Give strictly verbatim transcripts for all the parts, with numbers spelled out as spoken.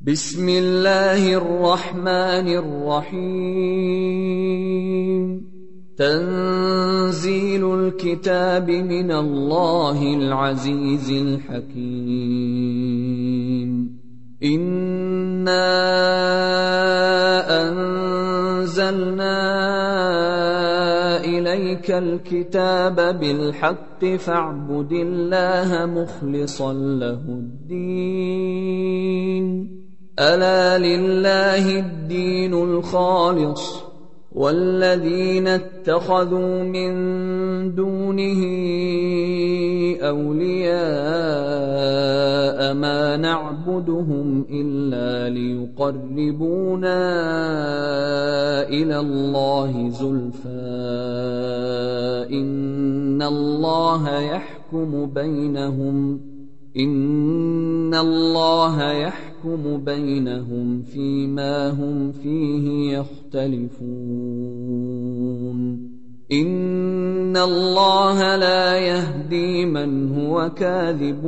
بسم الله الرحمن الرحيم تنزيل الكتاب من الله العزيز الحكيم إنا أنزلنا إليك الكتاب بالحق فاعبد الله مخلصا له الدين ألا لله الدين الخالص والذين اتخذوا من دونه أولياء ما نعبدهم إلا ليقربونا إلى الله زلفى إن الله يحكم بينهم إن الله يحكم بينهم فيما هم فيه يختلفون إن الله لا يهدي من هو كاذب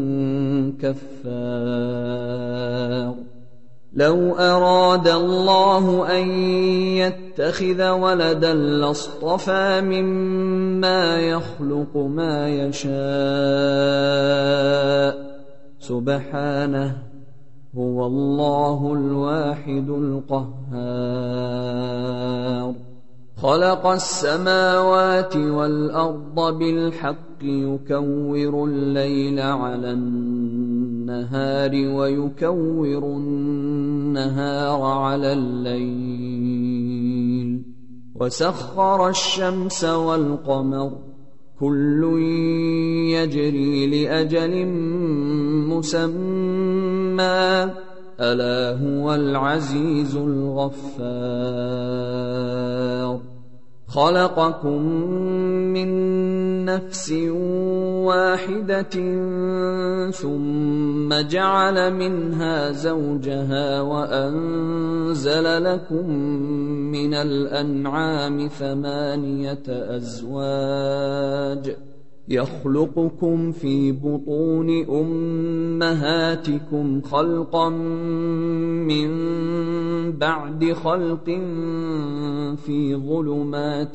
كفار لو أراد الله أن يتخذ ولدا لاصطفى مما يخلق ما يشاء سبحانه هو الله الواحد القهار خلق السماوات والأرض بالحق يكور الليل على النهار ويكور النهار على الليل وسخر الشمس والقمر كل يجري لأجل مسمى ألا هو العزيز الغفار خلقكم من نفس واحدة ثم جعل منها زوجها وأنزل لكم من الأنعام ثمانية أزواج يخلقكم في بطون أمهاتكم خلقا من بعد خلق في ظلمات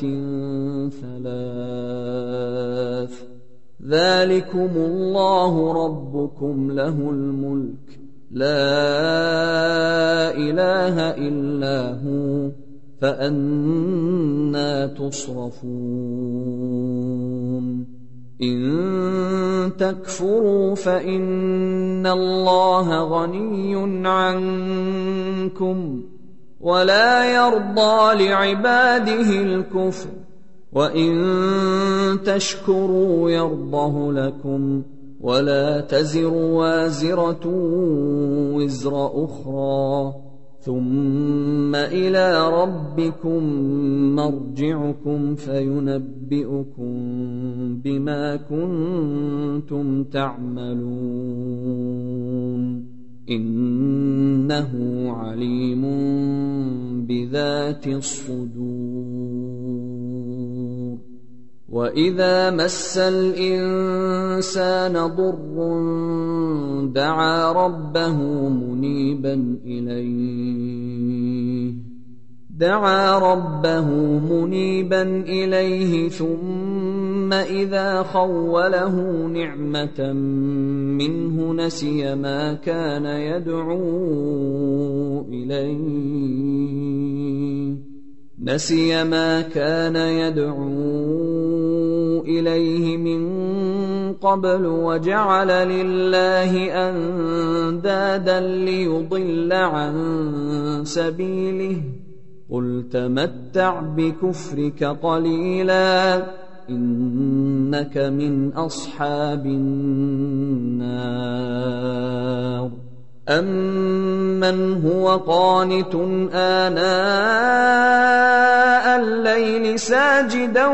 ثلاث ذلكم الله ربكم له الملك لا إله إلا هو فأنى تصرفون إن تكفروا فإن الله غني عنكم ولا يرضى لعباده الكفر وإن تشكروا يرضه لكم ولا تزر وازرة وزر أخرى ثم إلى ربكم مرجعكم فينبئكم بما كنتم تعملون إنه عليم بذات الصدور وإذا مس الإنسان ضر دعا ربه منيبا إليه دعا ربه منيبا إليه ثم إذا خوله نعمة منه نسي ما كان يدعو إليه نسي ما كان يدعو إليه من قبل وجعل لله أندادا ليضل عن سبيله قل تمتع بكفرك قليلا إنك من أصحاب النار أمن هو قانت آناء الليل ساجدا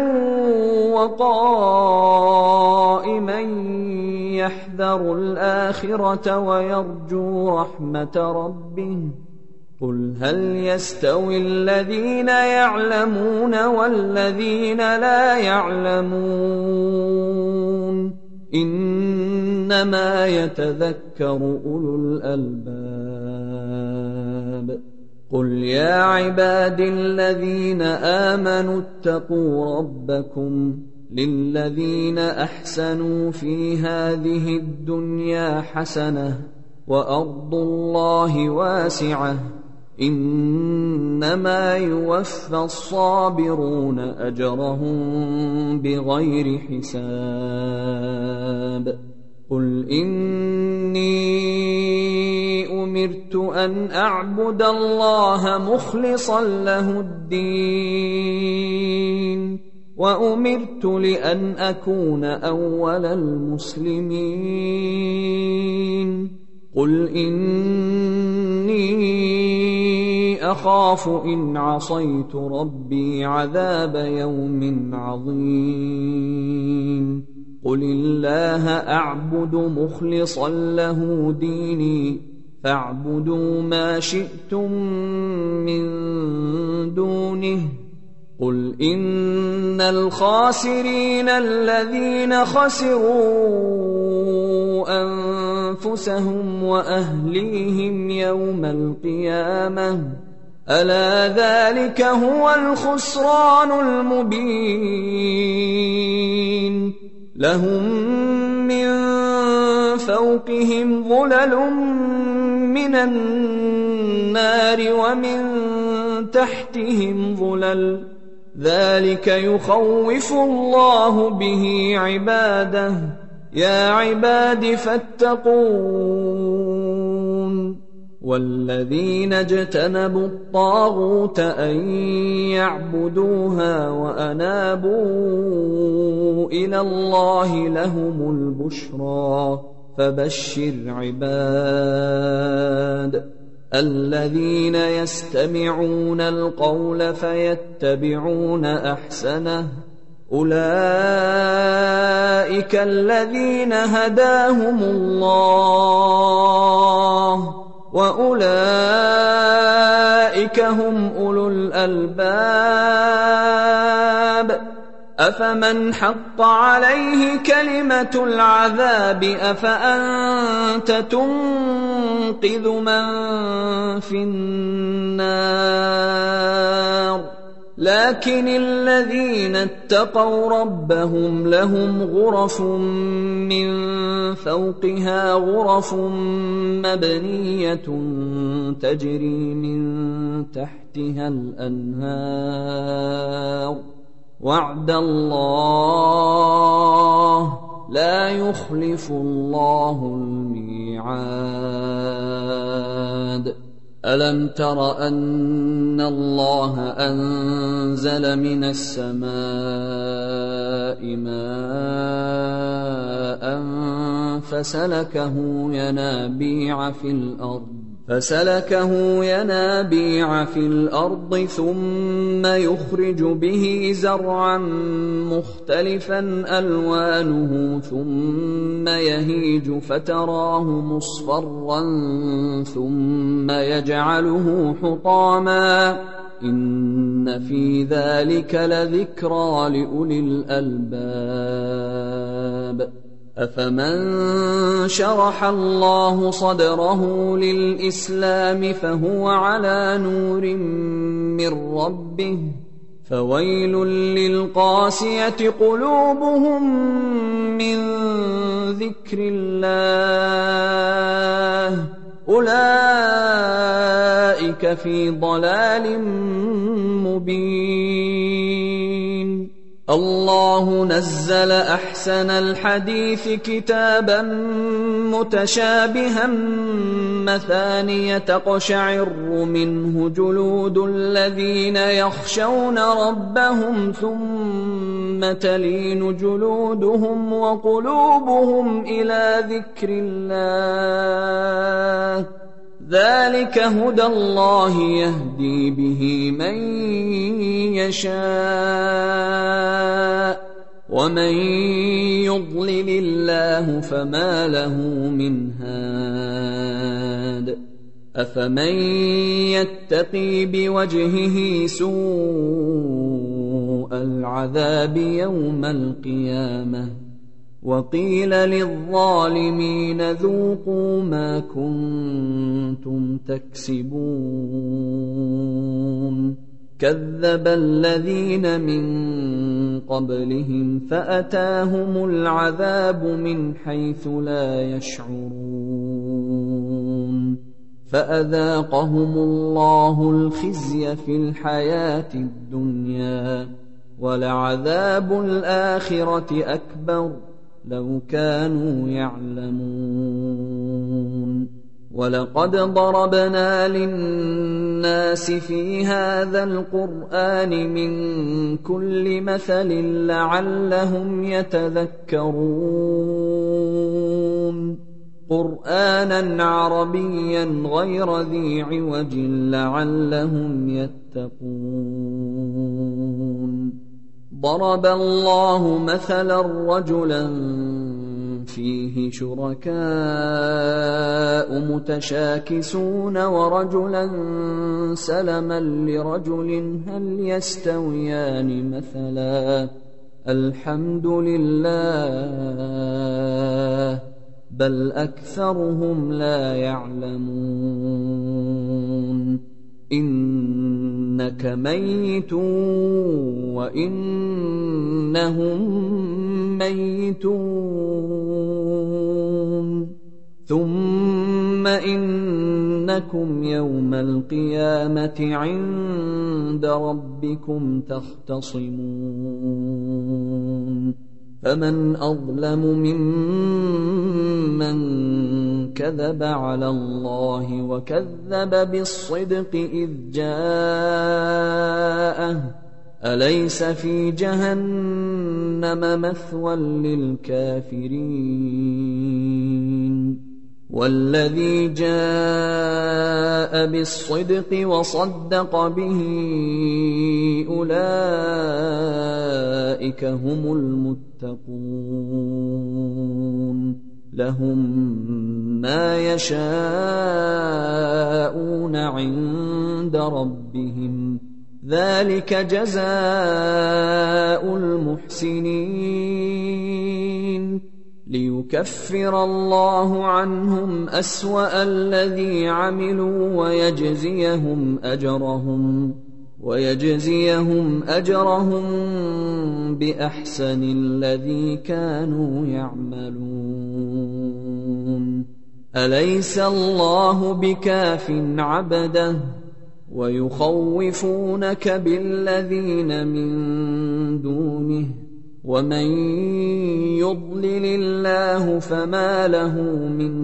وقائما يحذر الآخرة ويرجو رحمة ربه قل هل يستوي الذين يعلمون والذين لا يعلمون إنما يتذكر أولو الألباب. قل يا عبادي الذين آمنوا اتقوا ربكم للذين أحسنوا في هذه الدنيا حسنة وأرض الله واسعة إنما يوفى الصابرون أجرهم بغير حساب. قل إني أمرت أن أعبد الله مخلصا له الدين وأمرت لأن أكون أول المسلمين. قل إني أخاف إن عصيت ربي عذاب يوم عظيم. قل الله أعبد مخلصا له ديني فاعبدوا ما شئتم من دونه. قل إن الخاسرين الذين خسروا أنفسهم وأهليهم يوم القيامة ألا ذلك هو الخسران المبين. لهم من فوقهم ظلل من النار ومن تحتهم ظلل ذلك يخوف الله به عباده. يا عباد فاتقون. والذين اجتنبوا الطاغوت أن يعبدوها وأنابوا إلى الله لهم البشرى فبشر عباد الذين يستمعون القول فيتبعون أحسنه أولئك الذين هداهم الله وأولئك هم أولو الألباب. أفمن حق عليه كلمة العذاب أفأنت تنقذ من في النار. لكن الذين اتقوا ربهم لهم غرف من فوقها غرف مبنية تجري من تحتها الأنهار وعد الله لا يخلف الله الميعاد. ألم تر أن الله أنزل من السماء ماء فسلكه ينابيع في الأرض فسلكه ينابيع في الأرض ثم يخرج به زرعا مختلفا ألوانه ثم يهيج فتراه مصفرا ثم يجعله حطاما إن في ذلك لذكرى لأولي الألباب. أفمن شرح الله صدره للإسلام فهو على نور من ربه فويل للقاسية قلوبهم من ذكر الله أولئك في ضلال مبين. الله نزل أحسن الحديث كتابا متشابها مثانية تقشعر منه جلود الذين يخشون ربهم ثم تلين جلودهم وقلوبهم إلى ذكر الله ذلك هدى الله يهدي به من يشاء ومن يضلل الله فما له من هاد. أفمن يتقي بوجهه سوء العذاب يوم القيامة وقيل للظالمين ذوقوا ما كنتم تكسبون كذب الذين من قبلهم فأتاهم العذاب من حيث لا يشعرون فأذاقهم الله الخزي في الحياة الدنيا ولعذاب الآخرة أكبر لو كانوا يعلمون ولقد ضربنا للناس في هذا القرآن من كل مثل لعلهم يتذكرون قرآنا عربيا غير ذي عوج لعلهم يتقون ضرب الله مثلا رجلا فيه شركاء متشاكسون ورجلا سلما لرجل هل يستويان مثلا الحمد لله بل أكثرهم لا يعلمون إنك ميت وإنهم ميتون ثم إنكم يوم القيامة عند ربكم تختصمون فمن أظلم ممن كذب على الله وكذب بالصدق إذ جاءه أليس في جهنم مثوى للكافرين والذي جاء بالصدق وصدق به أولئك هم المتقون لهم ما يشاءون عند ربهم ذلك جزاء المحسنين ليكفر الله عنهم أسوأ الذي عملوا ويجزيهم أجرهم ويجزيهم أجرهم بأحسن الذي كانوا يعملون أليس الله بكاف عبده ويخوفونك بالذين من دونه ومن يضلل الله فما له من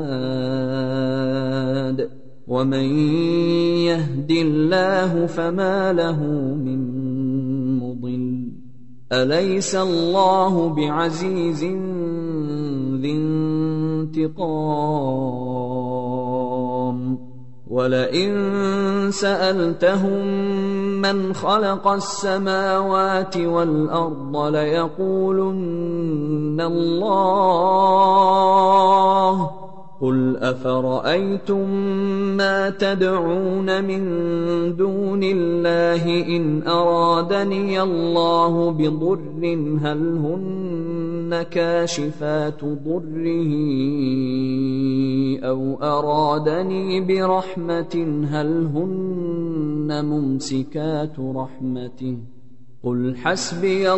هاد ومن يهد الله فما له من مضل أليس الله بعزيز ذي انتقام ولئن سألتهم من خلق السماوات والأرض ليقولن الله قل أفرأيتم ما تدعون من دون الله إن أرادني الله بضر هل هن كاشفات ضره أو أرادني برحمة هل هن ممسكات رحمته قل حسبي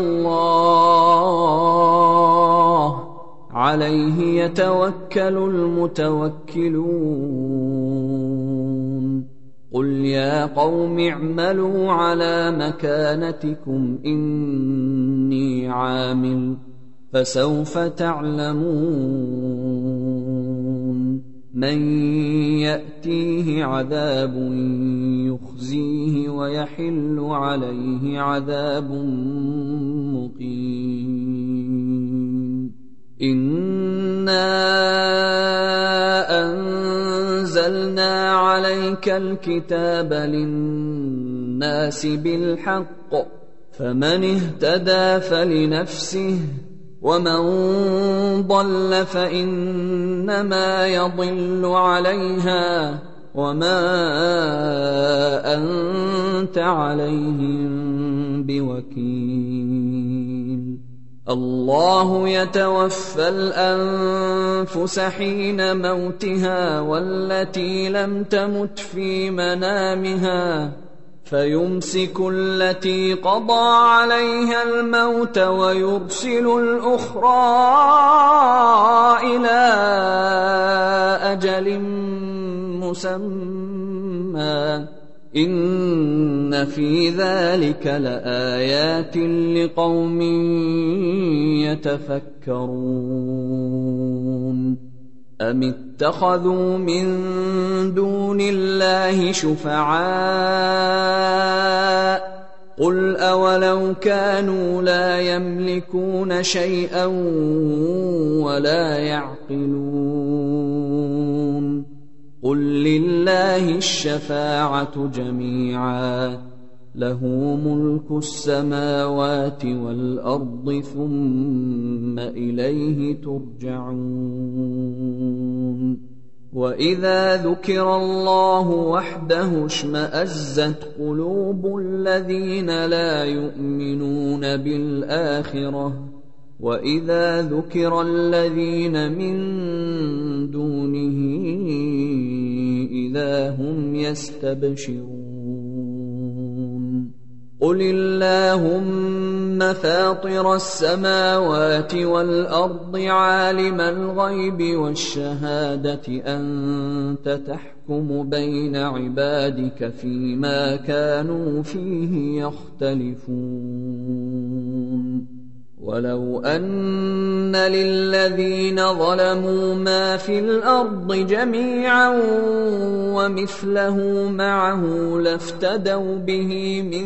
الله عليه يتوكل المتوكلون قل يا قوم اعملوا على مكانتكم إني عامل فسوف تعلمون من يأتيه عذاب يخزيه ويحل عليه عذاب مقيم إنا أنزلنا عليك الكتاب للناس بالحق فمن اهتدى فلنفسه ومن ضل فإنما يضل عليها وما أنت عليهم بوكيل الله يتوفى الأنفس حين موتها والتي لم تمت في منامها فيمسك التي قضى عليها الموت ويرسل الأخرى إلى أجل مسمى إن في ذلك لآيات لقوم يتفكرون أم اتخذوا من دون الله شفعاء قل أولو كانوا لا يملكون شيئا ولا يعقلون قل لله الشفاعة جميعا له ملك السماوات والأرض ثم إليه ترجعون وإذا ذكر الله وحده اشمأزت قلوب الذين لا يؤمنون بالآخرة وإذا ذكر الذين من دونه إذا هم يستبشرون قل اللهم فاطر السماوات والأرض عالم الغيب والشهادة أنت تحكم بين عبادك فيما كانوا فيه يختلفون ولو أن للذين ظلموا ما في الأرض جميعا ومثله معه لافتدوا به من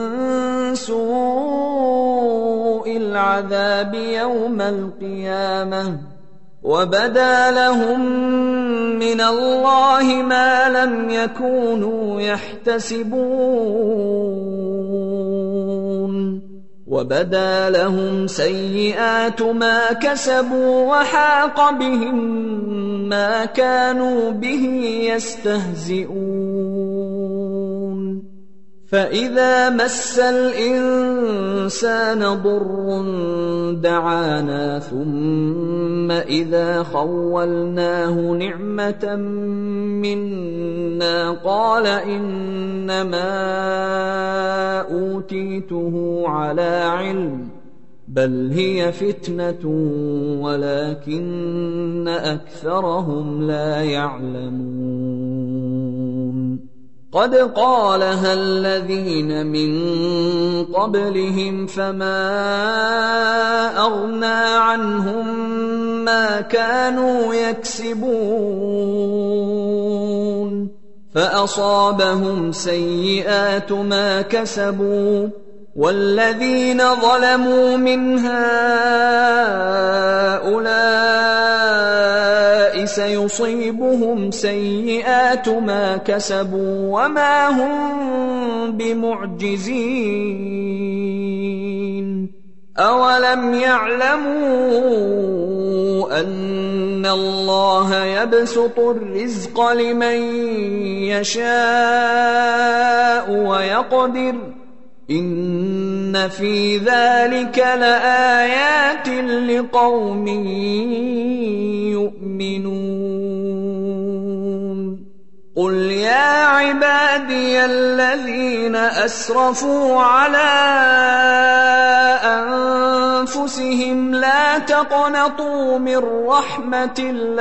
سوء العذاب يوم القيامة وبدا لهم من الله ما لم يكونوا يحتسبون وبدا لهم سيئات ما كسبوا وحاق بهم ما كانوا به يستهزئون فإذا مس الإنسان ضر دعانا ثم إذا خولناه نعمة منا قال إنما أوتيته على علم بل هي فتنة ولكن أكثرهم لا يعلمون قد قالها الذين من قبلهم فما أغنى عنهم ما كانوا يكسبون فأصابهم سيئات ما كسبوا والذين ظلموا من هؤلاء سيصيبهم سيئات ما كسبوا وما هم بمعجزين أولم يعلموا أن الله يبسط الرزق لمن يشاء ويقدر إن في ذلك لآيات لقوم يؤمنون قل يا عبادي الذين أسرفوا على أنفسهم لا تقنطوا من رحمة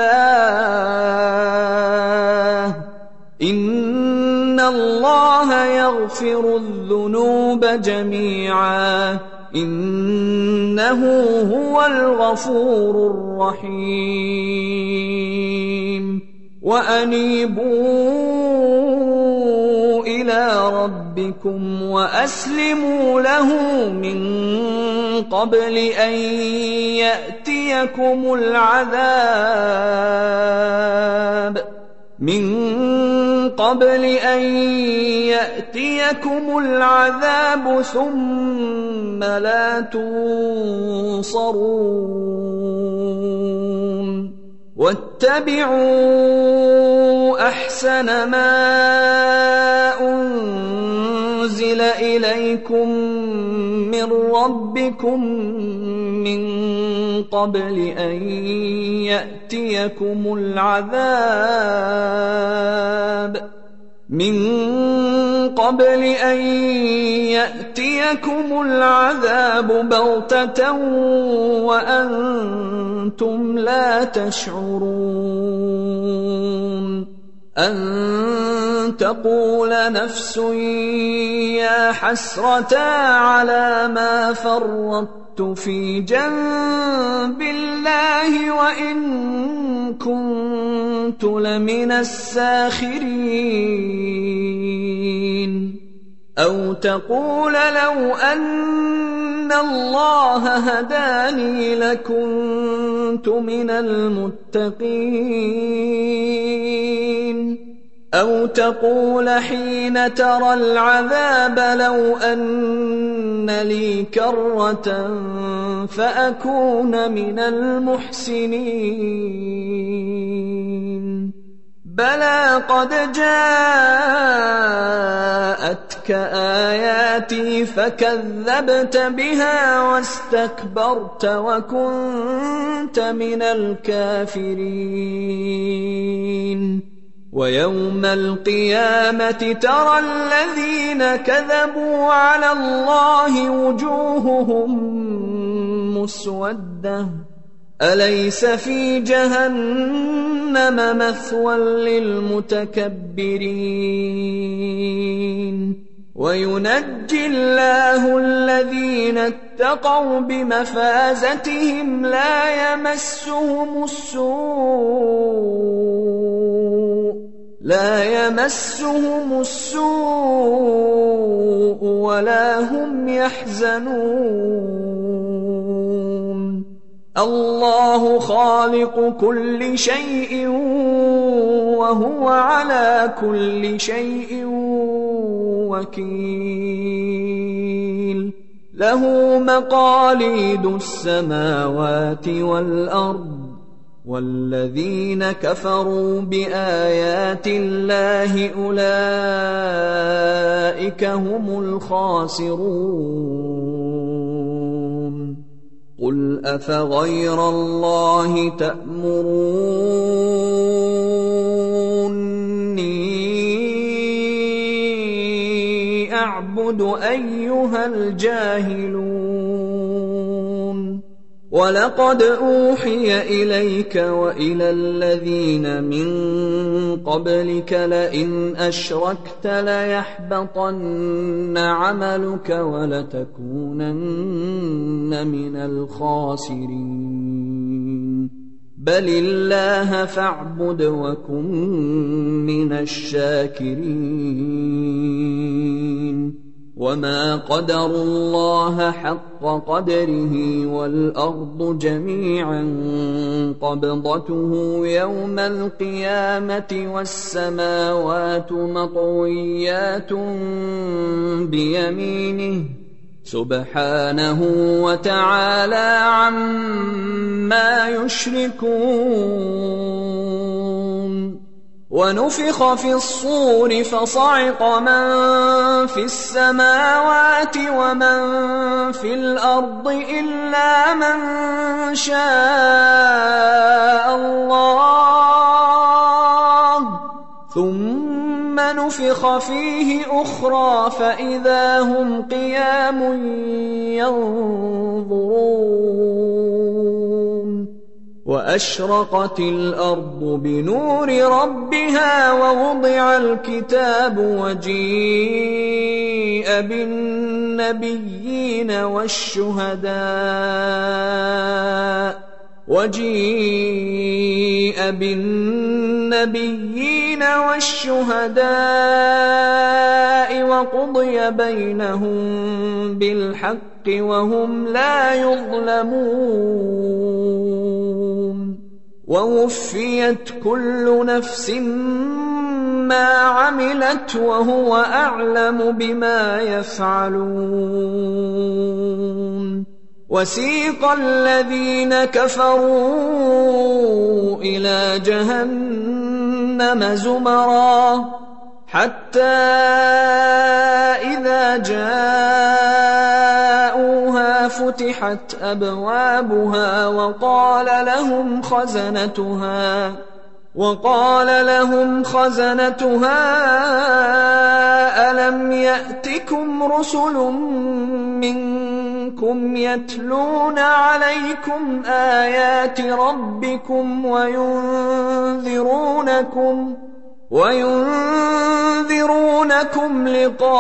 الله إن الله يغفر الذنوب جميعا إنه هو الغفور الرحيم وأنيبوا إلى ربكم وأسلموا له من قبل أن يأتيكم العذاب من قبل أن يأتيكم العذاب ثم لا تنصرون واتبعوا أحسن ما أنزل إليكم من ربكم من قبل أن يأتيكم العذاب من قبل أن يأتيكم العذاب بغتة وأنتم لا تشعرون أن تقول نفس يا حسرة على ما فرطت في جنب الله وإن كنت لمن الساخرين أو تقول لو أن الله هداني لكنت من المتقين أو تقول حين ترى العذاب لو أن لي كرة فأكون من المحسنين بلى قد جاءتك آياتي فكذبت بها واستكبرت وكنت من الكافرين ويوم القيامة ترى الذين كذبوا على الله وجوههم مسودة أليس في جهنم مثوى للمتكبرين وينجي الله الذين اتقوا بمفازتهم لا يمسهم السوء لا يمسهم السوء ولا هم يحزنون الله خالق كل شيء وهو على كل شيء وكيل له مقاليد السماوات والأرض والذين كفروا بآيات الله أولئك هم الخاسرون قل أفغير الله تأمروني أعبد أيها الجاهلون ولقد أوحي إليك وإلى الذين من قبلك لئن أشركت ليحبطن عملك ولتكونن من الخاسرين بل الله فاعبد وكن من الشاكرين وما قدروا الله حق قدره والأرض جميعا قبضته يوم القيامة والسماوات مطويات بيمينه سبحانه وتعالى عما يشركون ونفخ في الصور فصعق من في السماوات ومن في الأرض إلا من شاء الله ثم نفخ فيه أخرى فإذا هم قيام ينظرون وأشرقت الأرض بنور ربها ووضع الكتاب وجيء بالنبيين والشهداء وجيء بالنبيين والشهداء وقضي بينهم بالحق وهم لا يظلمون ووفيت كل نفس ما عملت وهو أعلم بما يفعلون وسيق الذين كفروا إلى جهنم زمرا حتى إذا جاءوها فتحت أبوابها وقال لهم خزنتها وقال لهم خزنتها ألم يأتكم رسل منكم يتلون عليكم آيات ربكم وينذرونكم وينذرونكم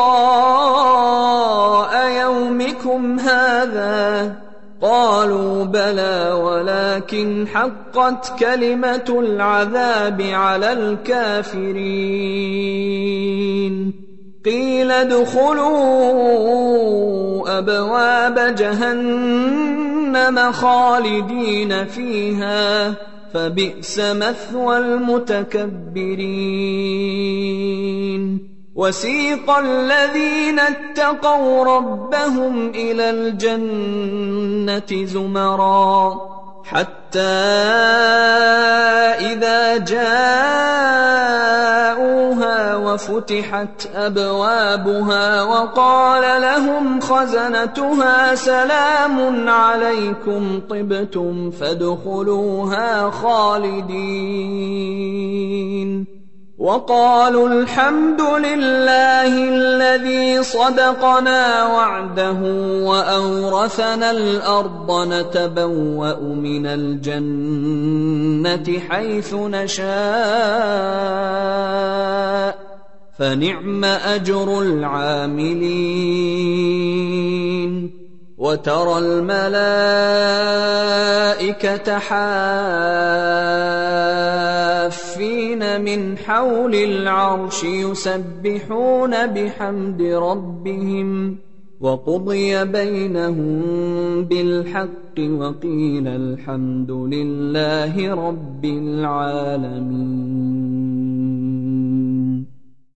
لقاء يومكم هذا؟ قالوا بلى ولكن حقت كلمة العذاب على الكافرين. قيل ادخلوا أبواب جهنم خالدين فيها فبئس مثوى المتكبرين. وسيق الذين اتقوا ربهم إلى الجنة زمرا حتى إذا جاءوها وفتحت أبوابها وقال لهم خزنتها سلام عليكم طبتم فادخلوها خالدين. وقالوا الحمد لله الذي صدقنا وعده وأورثنا الأرض نتبوأ من الجنة حيث نشاء فنعم أجر العاملين. وترى الملائكة حافين من حول العرش يسبحون بحمد ربهم وقضي بينهم بالحق وقيل الحمد لله رب العالمين.